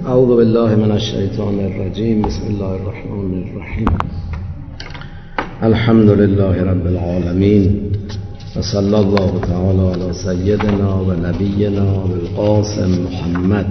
اعوذ بالله من الشیطان الرجیم. بسم الله الرحمن الرحیم. الحمد لله رب العالمین و صلی الله تعالی علی سیدنا و نبینا القاسم محمد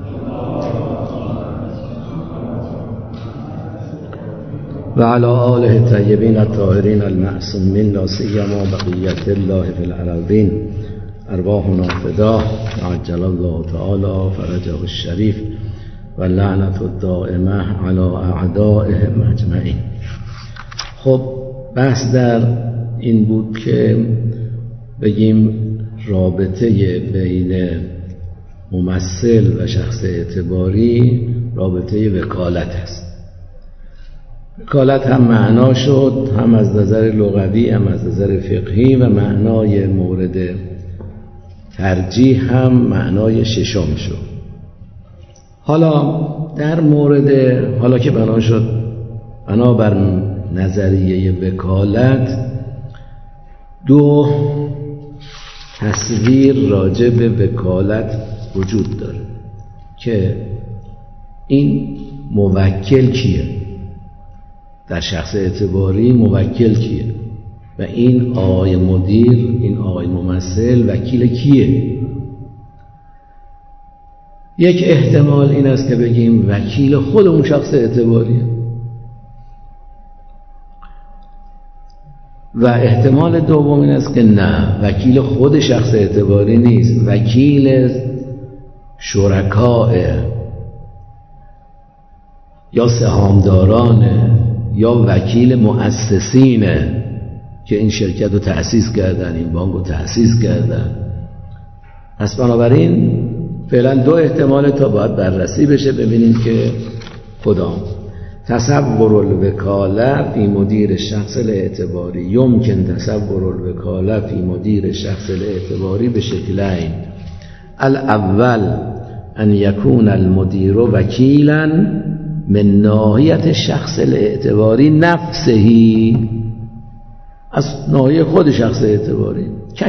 و علی آله الطیبین الطاهرین المعصومین لا سیما بقیة الله فی الارضین. ارواحنا فداه عجل الله تعالی فرجه الشریف و لعنت الدائمه علی اعدائهم اجمعین. خب بحث در این بود که بگیم رابطه بین ممثل و شخص اعتباری رابطه وکالت است. وکالت هم معنا شد، هم از نظر لغوی هم از نظر فقهی، و معنای مورد ترجیح هم معنای ششم شد. حالا در مورد حالا که بنا شد بنابر نظریه وکالت دو تصویر راجع به وکالت وجود داره که این موکل کیه، در شخص اعتباری موکل کیه و این آقای مدیر، این آقای ممثل وکیل کیه. یک احتمال این است که بگیم وکیل خود اون شخص اعتباریه و احتمال دوم این است که نه، وکیل خود شخص اعتباری نیست، وکیل شرکاه یا سهامدارانه یا وکیل مؤسسینه که این شرکت رو تأسیس کردن، این بانک رو تأسیس کردن. پس بنابراین فعلا دو احتمال تا باید بررسی بشه ببینیم که کدام. تصور الوکاله فی مدیر شخص الاعتباری. یمکن تصور الوکاله فی مدیر شخص الاعتباری به شکلین: الاول ان یکون المدیر وکیلا من ناحیت شخص الاعتباری نفسهی، از ناحیه خود شخص اعتباری، که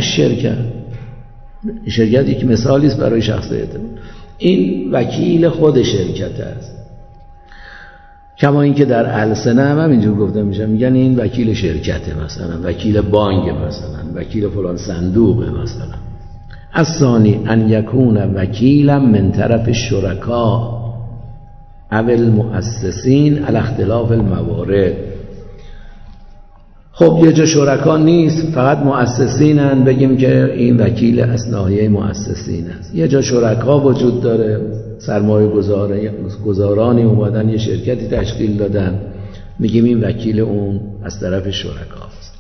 شرکت یک مثالی است برای شخص اعتباری. این وکیل خود شرکت است، کما اینکه در السنه هم اینجور گفته میشه، میگن این وکیل شرکته، مثلا وکیل بانک، مثلا وکیل فلان صندوقه مثلا. الثانی ان یکون وکیلا من طرف الشرکا او المؤسسین علی اختلاف الموارد. خب یه جا شرکا نیست، فقط مؤسسینن، بگیم که این وکیل از ناحیه مؤسسین است. یه جا شرکا وجود داره، سرمایه گذارانی اومدن یه شرکتی تشکیل دادن، میگیم این وکیل اون از طرف شرکا است.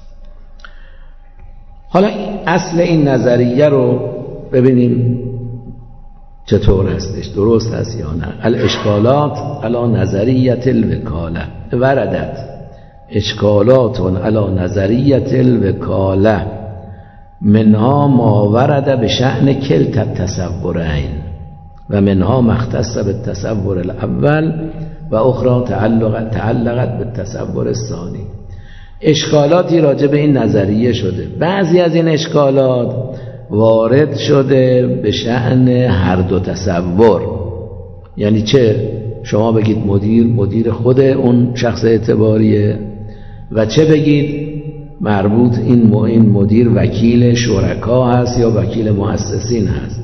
حالا اصل این نظریه رو ببینیم چطور هستش، درست هست یا نه. الاشکالات علی نظریه الوکاله. وردت اشکالات علی نظریه الوکاله منها ما ورد به شأن کلتا التصورین و منها مختص بالتصور الاول و اخرى تعلقت بالتصور الثانی. اشکالاتی راجع به این نظریه شده، بعضی از این اشکالات وارد شده به شأن هر دو تصور. یعنی چه شما بگید مدیر خود اون شخص اعتباریه و چه بگید مربوط این مدیر وکیل شرکا هست یا وکیل مؤسسین هست.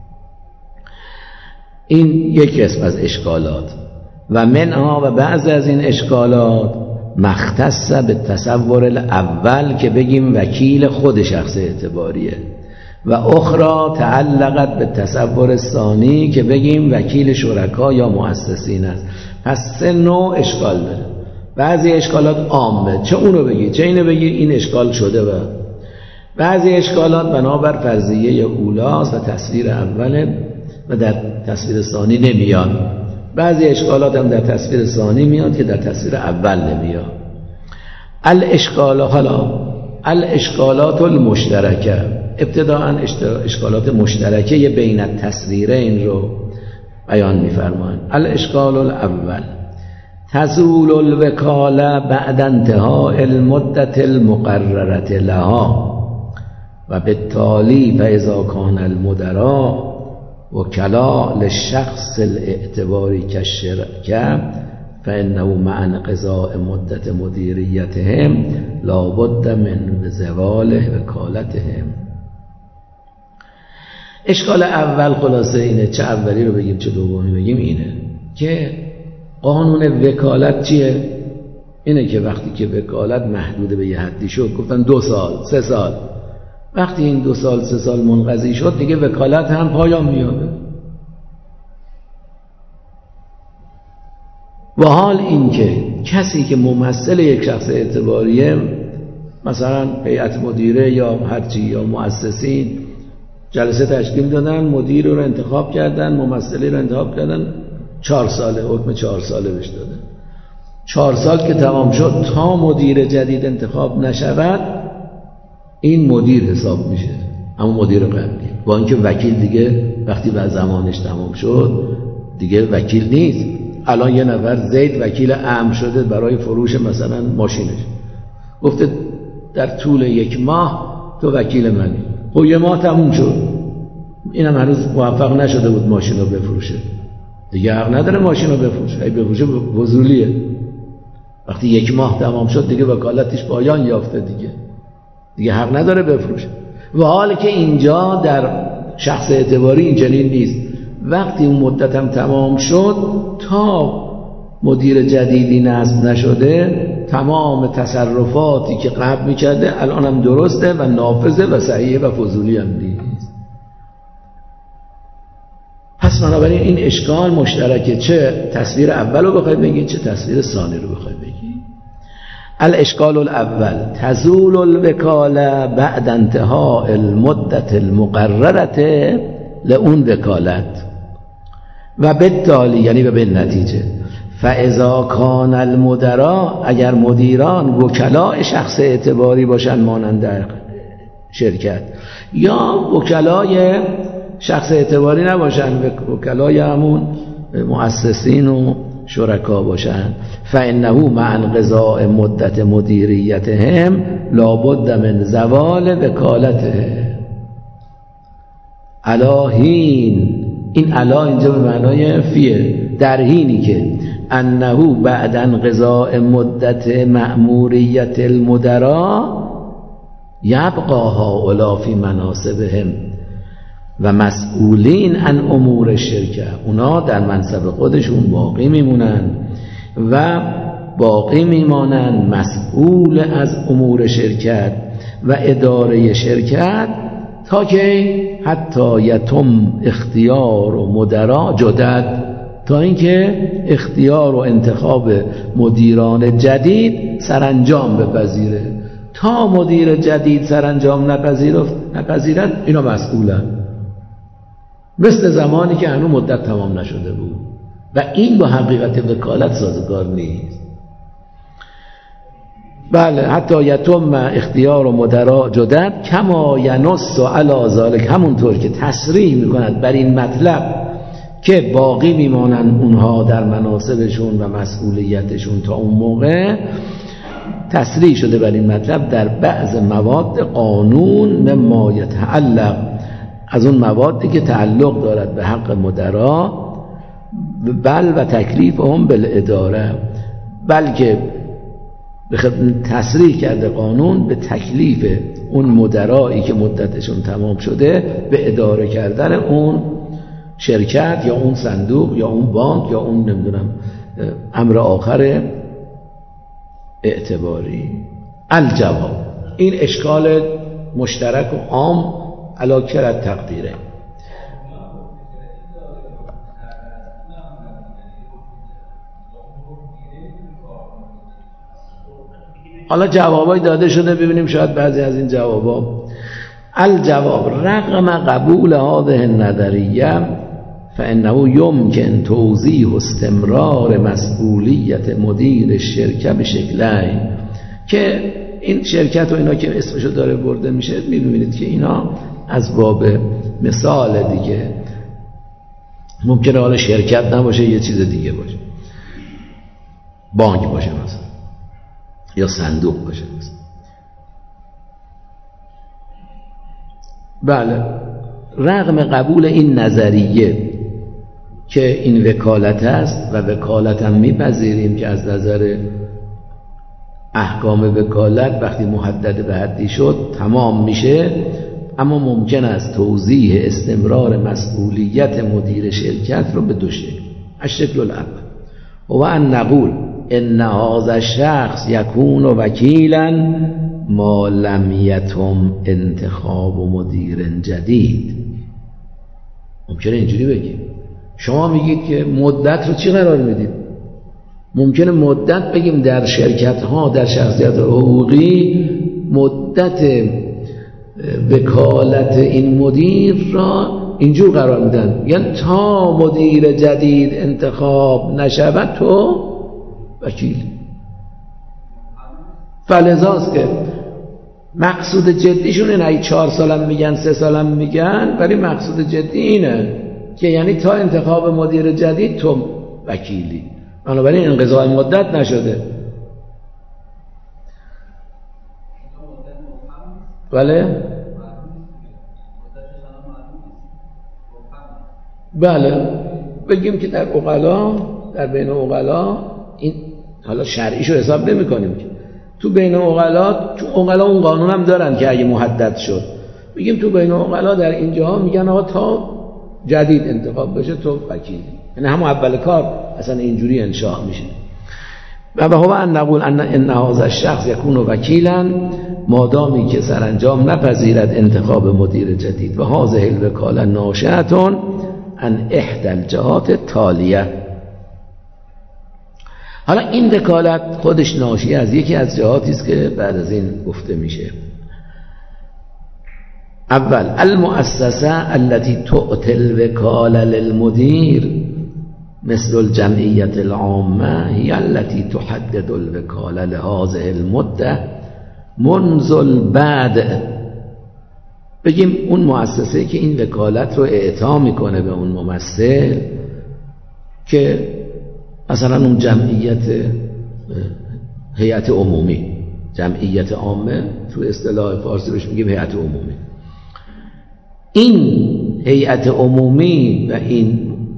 این یک قسم از اشکالات. و منها و بعض از این اشکالات مختص به تصور الاول که بگیم وکیل خود شخص اعتباریه و اخرى تعلقت به تصور الثانی که بگیم وکیل شرکا یا مؤسسین است. پس سه نوع اشکال داره. بعضی اشکالات عامه، چه اونو بگی چه اینو بگی این اشکال شده، و بعضی اشکالات بنابر فرضیه اولاست و تصویر اوله و در تصویر ثانی نمیاد. بعضی اشکالات هم در تصویر ثانی میاد که در تصویر اول نمیاد. الاشکالات المشترکه. ابتداءً اشکالات مشترکه بین التصویرین رو بیان می‌فرمایند. الاشکال الاول تزول الوکاله بعد انتهاء المدت المقررة لها و بالتالي فاذا كان المدراء وکلا للشخص الاعتباری کالشرکه فانه مع انقضاء مدت مدیریتهم لابد من زوال وکالتهم. اشکال اول خلاصه اینه، چه اولی رو بگیم چه دومی بگیم، اینه که قانون وکالت چیه؟ اینه که وقتی که وکالت محدود به یه حدی شد، گفتن 2 سال 3 سال، وقتی این 2 سال 3 سال منقضی شد دیگه وکالت هم پایان میابه. و حال این که کسی که ممثل یک شخص اعتباریه، مثلا هیئت مدیره یا هرچی یا مؤسسین جلسه تشکیل دادن، مدیر رو انتخاب کردن، ممثلی رو انتخاب کردن، 4 ساله حکم 4 ساله بهش دادن. 4 سال که تمام شد تا مدیر جدید انتخاب نشود این مدیر حساب میشه، اما مدیر قبلی، با اینکه وکیل دیگه وقتی بعد زمانش تمام شد دیگه وکیل نیست. الان یه نفر زید وکیل امر شده برای فروش مثلا ماشینش، گفته در طول 1 ماه تو وکیل منی. خب 1 ماه تموم شد، اینم هنوز موفق نشده بود ماشین رو بفروشه، دیگه حق نداره ماشین رو بفروشه، اگه بفروشه وصولیه. وقتی 1 ماه تمام شد دیگه وکالتش پایان یافته، دیگه حق نداره بفروشه. و حالی که اینجا در شخص اعتباری این چنین نیست، وقتی اون مدت هم تمام شد تا مدیر جدیدی نصب نشده تمام تصرفاتی که قبل میکرده الان هم درسته و نافذه و صحیحه و فضولی هم نیست. پس بنابراین این اشکال مشترکه، چه تصویر اول رو بخوای بگی چه تصویر ثانی رو بخوای بگی. الاشکال الاول تزول الوکاله بعد انتهاء المدت المقررة لأون وکالت و بالتالي یعنی به نتیجه فاذا کان المدراء، اگر مدیران وکلاء شخص اعتباری باشن مانند در شرکت، یا وکلای شخص اعتباری نباشن، وکلای همون مؤسسین و شرکا باشن، فانه مع انقضاء مدت مدیریتهم لابد من زوال وکالته علاهین. این علا اینجا به معنای فیه، در حینی که انه بعد انقضاء مدت مأموریت المدراء یبقى هؤلاء فی مناصبهم و مسئولین عن امور الشرکه، اونا در منصب خودشون باقی میمونن و باقی میمانند مسئول از امور شرکت و اداره شرکت تا که حتی یتم اختیار و مدراء جدد، تا اینکه اختیار و انتخاب مدیران جدید سرانجام بپذیره. تا مدیر جدید سرانجام نپذیرد اینا مسئولن، مثل زمانی که هنوز مدت تمام نشده بود و این با حقیقت وکالت سازگار نیست. بله، حتی یتم اختیار و مدراء جدد کما ینص علی ذلک، همونطور که تصریح میکند بر این مطلب که باقی میمانند اونها در مناصبشون و مسئولیتشون تا اون موقع، تصریح شده بر این مطلب در بعض مواد قانون مما یتعلق، از اون موادی که تعلق دارد به حق مدراء، بل و تکلیف هم بالاداره، بلکه تصریح کرده قانون به تکلیف اون مدرایی که مدتشون تمام شده به اداره کردن اون شرکت یا اون صندوق یا اون بانک یا اون نمیدونم امر آخر اعتباری. الجواب، این اشکال مشترک و عام علی کرد تقدیره. حالا جوابای داده شده، ببینیم شاید بعضی از این جوابا. الجواب رغم قبول هذه النظریه فانه يمكن توضیح استمرار مسئولیت مدیر شرکت به شکلین، که این شرکت و اینا که اسمشو داره برده میشه میبینید که اینا از باب مثال دیگه، ممکنه حالا شرکت نباشه یه چیز دیگه باشه، بانک باشه مثلا یا صندوق باشه مثلا. بله، رغم قبول این نظریه که این وکالت است و وکالت هم میپذیریم که از نظر احکام وکالت وقتی محدد به حدی شد تمام میشه، اما ممکن است توضیح استمرار مسئولیت مدیر شرکت رو به دو شکل. الشکل الاول و ان نقول ان هذا الشخص یکون وکیلا ما لم یتم انتخاب مدیر جدید. ممکنه اینجوری بگیم، شما میگید که مدت رو چی قرار میدید؟ ممکنه مدت بگیم در شرکت ها، در شخصیت حقوقی مدت وکالت این مدیر را اینجور قرار میدن، یعنی تا مدیر جدید انتخاب نشود تو وکیل. فلذاست که مقصود جدیشون اینه، 4 سالم میگن 3 سالم میگن، ولی مقصود جدی اینه که یعنی تا انتخاب مدیر جدید تو وکیلی، بنابراین انقضاء مدت نشده. بله بگیم که در عقلا، در بین عقلا این حالا شرعیشو حساب نمی کنیم که تو بین عقلا، چون عقلا اون قانون هم دارن که اگه محدد شد، بگیم تو بین عقلا در اینجاها میگن آقا تا جدید انتخاب بشه تو وکیلی، یعنی همون اول کار اصلا اینجوری انشاء میشه. و هو ان نقول ان هذا الشخص یکون وکیلا مادامی که سرانجام نپذیرد انتخاب مدیر جدید و هذه الوکاله ناشئه عن احدى الجهات التالیه. حالا این وکالت خودش ناشی از یکی از جهاتی است که بعد از این گفته میشه. اول المؤسسه التي تؤتي الوکاله للمدير مثل الجمعیت العامه هي التي تحدد الوکاله لهذه المده منذ البدء. بگیم اون مؤسسه که این وکالت رو اعطا میکنه به اون ممثل، که مثلا اون جمعیت هیئت عمومی، جمعیت عامه تو اصطلاح فارسی بهش میگیم هیئت عمومی، این هیئت عمومی و این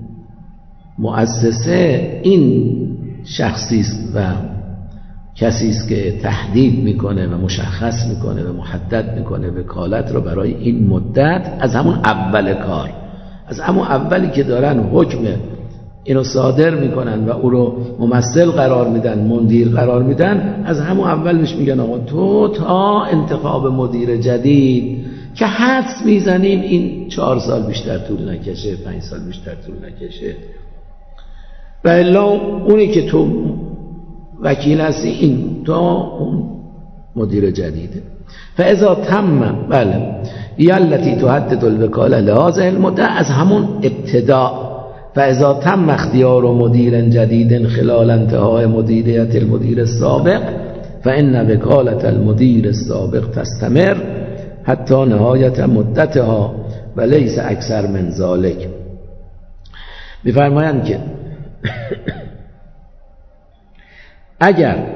مؤسسه این شخصی است و کسی است که تحدید میکنه و مشخص میکنه و محدد میکنه وکالت رو برای این مدت از همون اول کار، از همون اولی که دارن حکم اینو صادر میکنن و او رو ممثل قرار میدن، مدیر قرار میدن، از همون اول بهش میگن آقا تو تا انتخاب مدیر جدید که حدس میزنیم این 4 سال بیشتر طول نکشه، 5 سال بیشتر طول نکشه، و الا اونی که تو وکیل هستی این تا اون مدیر جدیده. فاذا تم بله یلتی تحدد الوکاله لهذه المده، از همون ابتدا. فاذا تم اختیار مدیر جدید خلال انتهای مدیریت المدیر السابق فان وکالت المدیر السابق تستمر حتی نهایت مدتها و لیس اکثر من ذلك. می‌فرمایند که اگر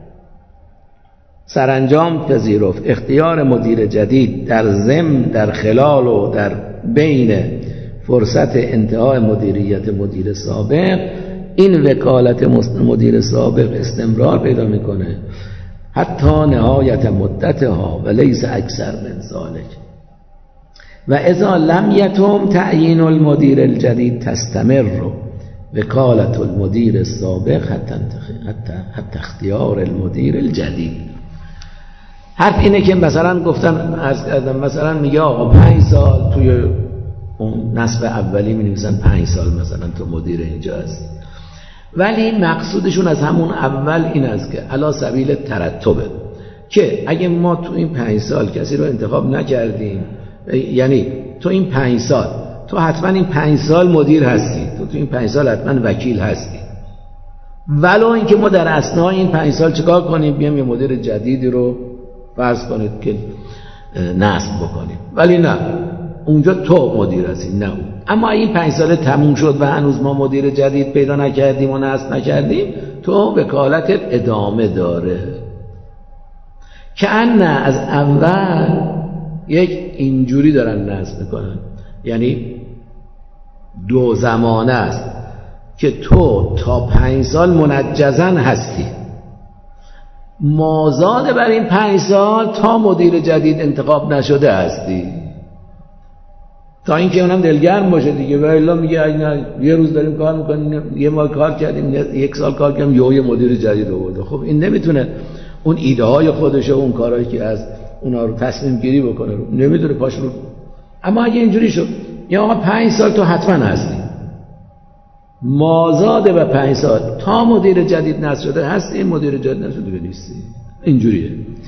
سرانجام پذیرفت اختیار مدیر جدید در خلال و در بین فرصت انتهای مدیریت مدیر سابق، این وکالت مدیر سابق استمرار پیدا میکنه حتی نهایت مدتها و لیس اکثر من ذلك. و اذا لم یتم تعیین المدیر الجدید تستمر وکالت المدیر السابق حتی اختیار المدیر الجدید. حرف اینه که مثلا گفتن مثلا میگه آقا 5 سال توی اون نصف اولی می نویسن 5 سال مثلا تو مدیر اینجا هستی، ولی مقصودشون از همون اول این است که علی سبیل ترتبه که اگه ما تو این 5 سال کسی رو انتخاب نکردیم، یعنی تو این 5 سال تو حتما این 5 سال مدیر هستی، تو این 5 سال حتما وکیل هستی، ولو اینکه ما در اثنای این 5 سال چیکار کنیم، بیام یه مدیر جدیدی رو فرض کنید که نصب بکنیم، ولی نه اونجا تو مدیر هستی نه اون. اما این 5 سال تموم شد و هنوز ما مدیر جدید پیدا نکردیم و نصب نکردیم، تو وکالتت ادامه داره. که نه از اول یک اینجوری دارن نصب میکنن یعنی دو زمانه است که تو تا 5 سال منجزاً هستی، مازاد بر این 5 سال تا مدیر جدید انتخاب نشده هستی، تا اینکه اونم دلگرم باشه دیگه. و الا میگه یه روز داریم کار میکنیم، یه ماه کار کردیم، 1 سال کار کردیم، یه مدیر جدید آورده. خب این نمیتونه اون ایده های خودش و اون کارهایی که از اونا رو تصمیم گیری بکنه رو نمیدونه پاش رو. اما اگه اینجوری شد یا آقا 5 سال تو حتما هستی، مازاد به 5 سال تا مدیر جدید نصب شده هستی، این مدیر جدید نشده نیستی. اینجوریه.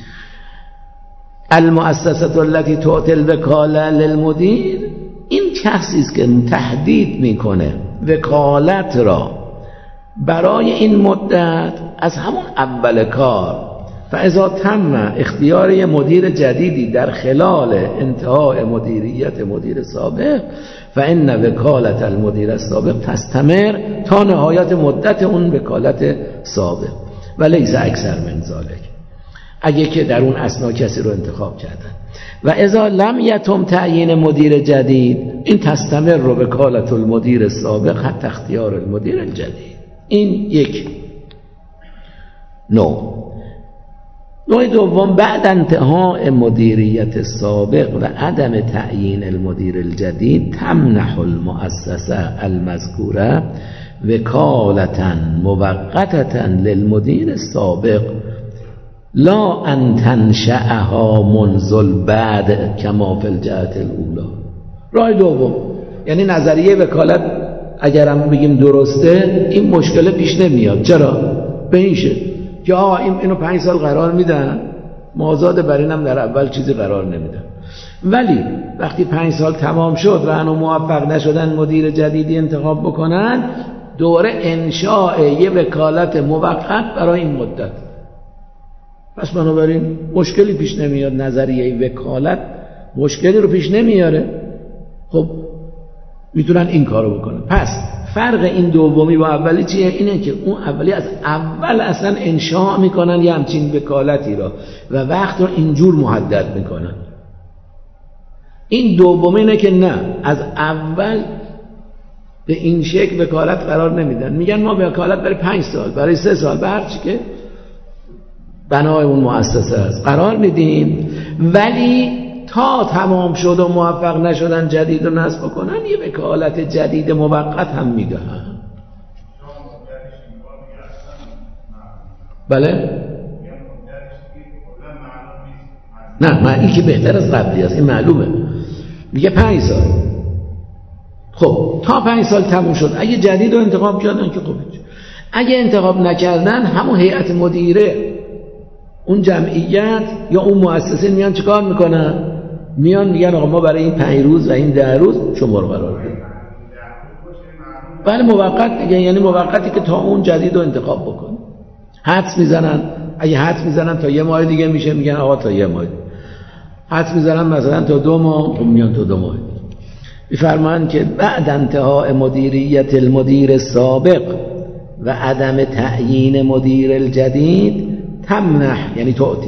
المؤسسه التي تعطي الوکاله للمدیر، این کسی است که تهدید میکنه وکالت را برای این مدت از همون اول کار. فاذا تم اختیار یه مدیر جدیدی در خلال انتهای مدیریت مدیر سابق، فان وکالت المدیر السابق تستمر تا نهایت مدت اون وکالت سابق و لیس اکثر من ذلک، اگه که در اون اثنا کسی رو انتخاب کردن. و اذا لم یتم تعیین مدیر جدید، این تستمر رو وکالت المدیر السابق حتی اختیار المدیر الجدید. این یک نوع. نوع دوم، بعد انتهاء مدیریت السابق و عدم تعیین المدیر الجدید، تمنح المؤسسه المذکوره وکالتا موقتة للمدیر السابق لا ان تنشأها منذ بعد کما فی الجهت الاولی. راه دوم، یعنی نظریه وکالت اگرم بگیم درسته، این مشکل پیش نمیاد. چرا؟ به این شکل که اینو 5 سال قرار میدن، مازاد بر اینم در اول چیزی قرار نمیدن، ولی وقتی 5 سال تمام شد و انو موفق نشدن مدیر جدیدی انتخاب بکنن، دوره انشاء یه وکالت موقت برای این مدت. پس بنابراین مشکلی پیش نمیاد، نظریه وکالت مشکلی رو پیش نمیاره. خب میتونن این کارو بکنن. پس فرق این دومی با اولی چیه؟ اینه که اون اولی از اول اصلا انشاء میکنن یه همچین وکالتی را و وقت رو اینجور محدد میکنن. این دومی اینه که نه، از اول به این شکل وکالت قرار نمیدن، میگن ما وکالت برای 5 سال، برای 3 سال، به هر چی که بنای اون مؤسسه است قرار میدیم، ولی تا تمام شد و موفق نشدن جدید رو نصب کنن یه وکالت جدید موقت هم میدهن. بله؟ نه، این که بهتر از قبلی است، این معلومه. میگه 5 سال. خب تا 5 سال تموم شد، اگه جدید رو انتخاب کردن که خوبه، اگه انتخاب نکردن همون هیئت مدیره، اون جمعیت یا اون مؤسسه میان چیکار میکنن؟ میان میگن آقا ما برای این 5 روز و این 10 روز شما رو قرار بدیم. بله موقت دیگه، یعنی موقتی که تا اون جدید رو انتخاب بکن. حدس میزنن، اگه حدس میزنن تا 1 ماه دیگه میشه، میگن آقا تا 1 ماه. حدس میزنن مثلا تا 2 ماه، خب میان تا 2 ماه. میفرمان که بعد انتهای مدیریت المدیر السابق و عدم تعیین مدیر الجدید، تمنح یعنی تعطی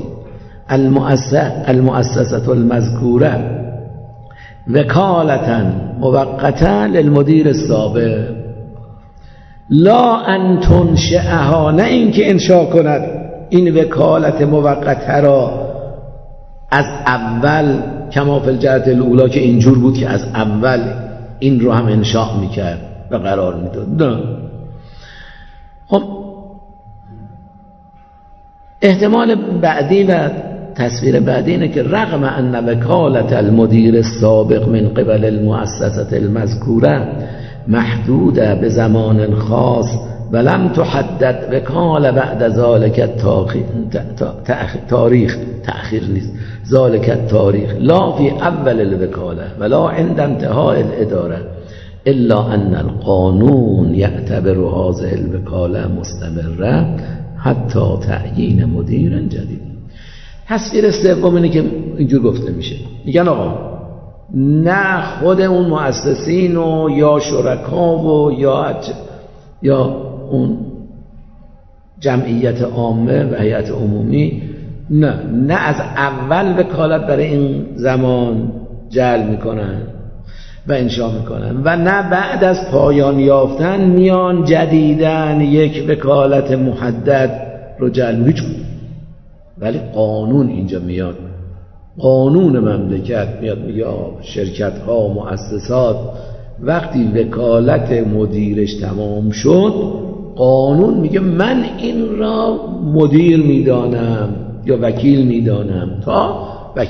المؤسسه المذکوره وکالتا موقتا للمدیر السابق لا ان تنشئها، نه اینکه انشاء کند این وکالت موقته را از اول کما فی الجهت الاولی، که اینجور بود که از اول این رو هم انشاء میکرد و قرار میداد. نه. خب احتمال بعدی و تصویر بعدی اینه که رغم ان وکالت المدیر السابق من قبل المؤسسه المذکوره محدوده به زمان خاص ولم تحدد وکاله بعد ذلك تأخیر نیست، ذلك التاریخ لا فی اول الوکاله ولا عند انتهاء الاداره الا ان القانون یعتبر هذه الوکاله مستمره حتی تعیین مدیر جدید. تصویر سوم اینه که اینجور گفته میشه، میگن آقا نه خود اون مؤسسین و یا شرکا و یا اون جمعیت عامه و هیئت عمومی نه از اول وکالت برای این زمان جعل میکنن، و انشا میکنن و نه بعد از پایان یافتن میان جدیدن یک وکالت محدد رو جلب. ولی قانون اینجا میاد، قانون مملکت میاد میگه شرکت ها مؤسسات وقتی وکالت مدیرش تمام شد، قانون میگه من این را مدیر میدانم یا وکیل میدانم تا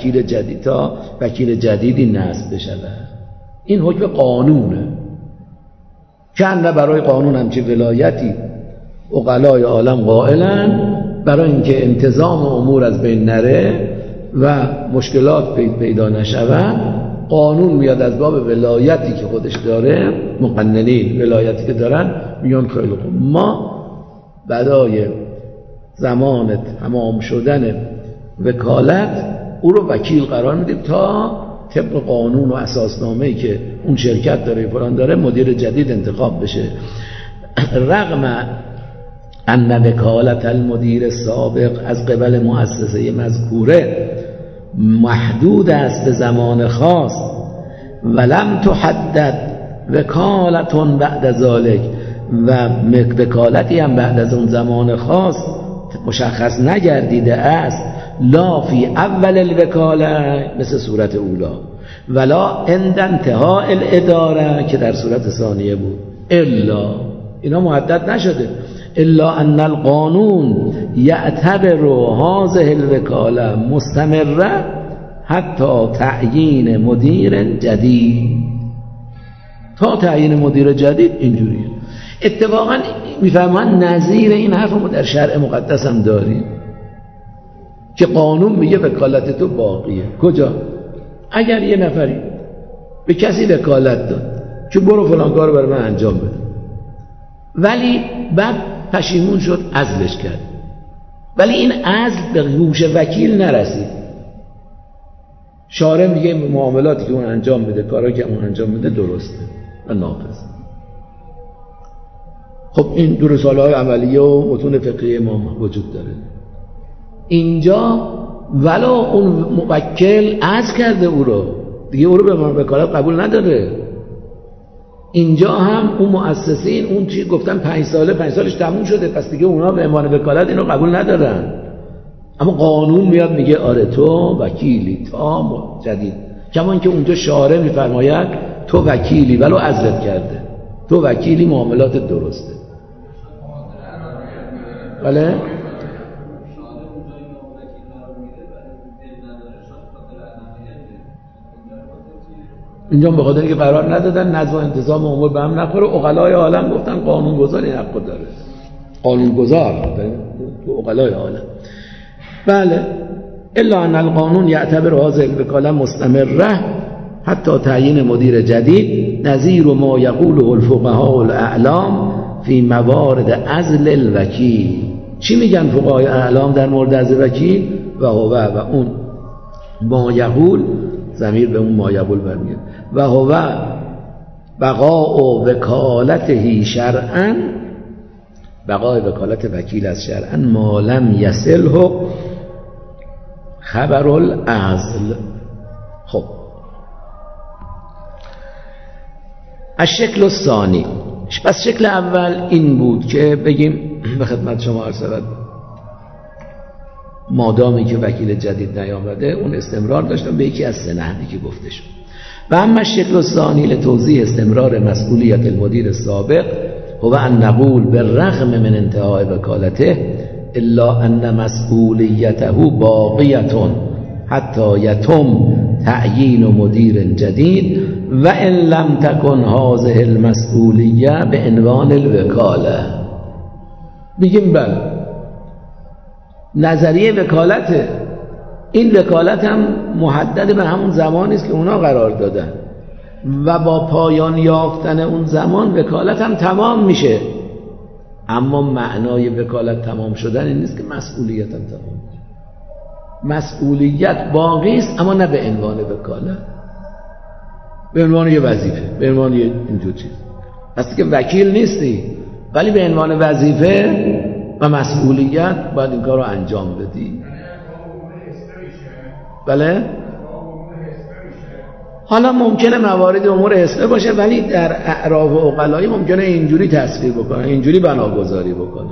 وکیل جدیدی نصب بشود. این حکم قانونه. چند برای قانون همچه ولایتی عقلای عالم قائلن برای اینکه انتظام امور از بین نره و مشکلات پیدا نشود، قانون میاد از باب ولایتی که خودش داره، مقننین ولایتی که دارن میان خیلی خوب ما برای زمان تمام شدن وکالت او رو وکیل قرار میدیم تا طبق قانون و اساسنامه‌ای که اون شرکت داره فلان داره مدیر جدید انتخاب بشه. رغم ان وکالت المدیر السابق از قبل مؤسسه مذکوره محدود است به زمان خاص ولم تحدد وکالتون بعد ذالک و وکالتی هم بعد از اون زمان خاص مشخص نگردیده است، لا فی اول الوکاله مثل صورت اولا ولا عند انتهاء الاداره که در صورت ثانیه بود، الا اینا محدد نشده، الا ان القانون یعتبر هذه الوکاله مستمره حتی تعیین مدیر جدید. تا تعیین مدیر جدید اینجوریه. اتفاقا میفهمن نظیر این حرف ما در شرع مقدس هم داریم که قانون میگه وکالت تو باقیه. کجا؟ اگر یه نفری به کسی وکالت داد که برو فلان کارو برای من انجام بده، ولی بعد پشیمون شد عزلش کرد، ولی این عزل به گوش وکیل نرسید، شارع میگه معاملاتی که اون انجام بده، کارایی که اون انجام بده درسته و ناقص. خب این دو رساله‌های عملیه و متون فقهی ما وجود داره. اینجا ولا اون موکل عزل کرده او رو دیگه، او رو به وکالت قبول نداره. اینجا هم اون مؤسسین اون چی گفتن 5 سالش تموم شده، پس دیگه اونا به عنوان وکالت اینو قبول ندارن. اما قانون میاد میگه آره تو وکیلی تا جدید، کما اینکه اونجا شارع میفرماید تو وکیلی ولو عزلت کرده، تو وکیلی معاملات درسته. بله اینجا به خاطر اینکه قرار ندادن نظم و انتظام امور به هم نخوره، عقلای عالم گفتن قانونگذار این حق داره، قانونگذار عقلای عالم. بله الا ان القانون یعتبر هذه الوکاله مستمره حتی تعیین مدیر جدید، نظیر ما یقوله الفقهاء الاعلام فی موارد عزل الوکیل. چی میگن فقهای اعلام در مورد عزل وکیل؟ و اون ما یقول، ضمیر به اون ما یقول برمیاد، و هو بقاء وکالته شرعا، بقای وکالت وکیل از شرعا ما لم یصله خبر العزل. خب الشکل الثانی، پس شکل اول این بود که بگیم به خدمت شما عرض شود مادامی که وکیل جدید نیامده اون استمرار داشتن به یکی از 3 نحوی که گفته شد. و اما الشکل الثانی لتوضیح استمرار مسئولیت المدیر السابق هو ان نقول بالرغم من انتهاء وکالته الا ان مسئولیته باقیه حتی یتم تعیین مدیر جدید و ان لم تکن هذه المسئولیه به عنوان الوکاله. بگیم بله نظریه وکالته، این وکالت هم محدد به همون زمانی است که اونا قرار دادن و با پایان یافتن اون زمان وکالت هم تمام میشه، اما معنای وکالت تمام شدن این نیست که مسئولیت هم تمام میشه. مسئولیت باقی است اما نه به عنوان وکالت، به عنوان یه وظیفه، به عنوان یه اینجور چیز. هستی که وکیل نیستی ولی به عنوان وظیفه و مسئولیت باید این کار رو انجام بدی. بله حالا ممکنه موارد امور حسبه باشه، ولی در اعراف و عقلایی ممکنه اینجوری تصویر بکنه، اینجوری بناگذاری بکنه.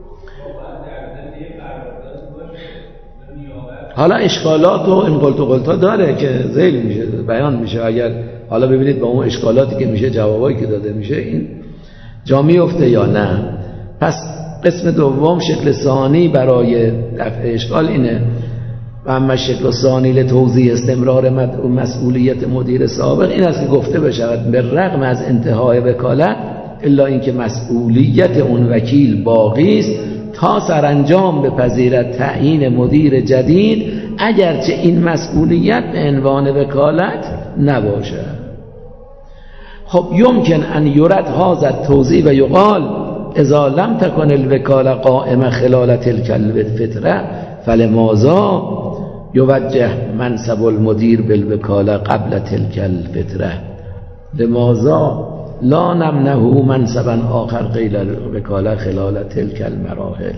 حالا اشکالات و این قلت و قلتا داره که ذیل میشه، بیان میشه. اگر حالا ببینید با اون اشکالاتی که میشه، جوابایی که داده میشه، این جا میفته یا نه. پس قسم دوم، شکل ثانی برای دفع اشکال اینه: و اما شکل ثانی لتوضیح استمرار مسئولیت مدیر سابق، این است که گفته بشود به رغم از انتهای وکالت الا اینکه مسئولیت اون وکیل باقی است تا سرانجام بپذیرد تعیین مدیر جدید، اگرچه این مسئولیت به عنوان وکالت نباشد. خب یمکن ان یرد هذا التوضیح و یقال اذا لم تکن الوکاله قائمه خلال تلک الفتره فلماذا یوجه منصب المدیر بالوکاله قبل تلک الفتره، لماذا لا نمنه منصبا آخر غیر الوکاله خلال تلک المراحل.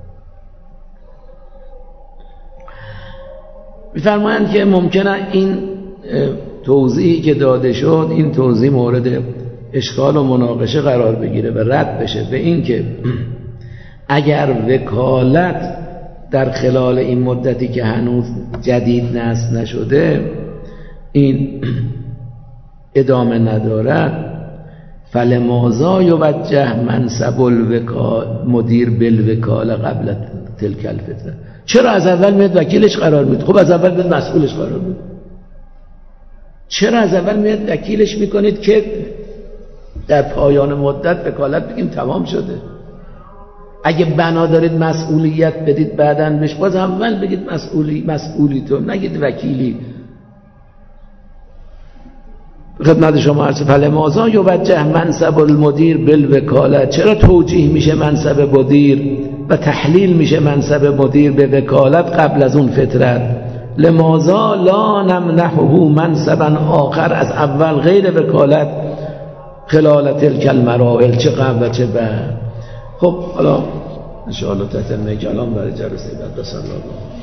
می‌فرمایند که ممکنه این توضیحی که داده شد، این توضیح مورد اشکال و مناقشه قرار بگیره و رد بشه به این که اگر وکالت در خلال این مدتی که هنوز جدید نصب نشده این ادامه ندارد، فلماذا یوجه منصب مدیر بالوکاله قبل تلک الفتره، چرا از اول میاد وکیلش قرار میده؟ خب از اول میاد مسئولش قرار میده. چرا از اول میاد وکیلش میکنید که در پایان مدت وکالت بگیم تمام شده؟ اگه بنا دارید مسئولیت بدید بعداً بهش، باز اول بگید مسئولی تو، نگید وکیلی. خدمت شما عرض فلماذا یوجه منصب المدیر بالوکاله، چرا توجیه میشه منصب مدیر و تحلیل میشه منصب مدیر به وکالت قبل از اون فترت؟ لماذا لا نمنحه منصبا آخر، از اول غیر وکالت خلال تلک المراحل، چه قبل و چه بعد. خب حالا ان شاء الله تتمه کلام برای جلسه بعد.